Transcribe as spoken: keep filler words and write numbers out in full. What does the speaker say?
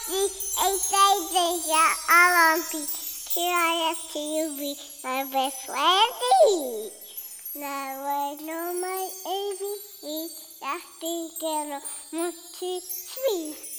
see a day I want to try to be my best friend. Now I know my A B C, that's the girl, one, two, three.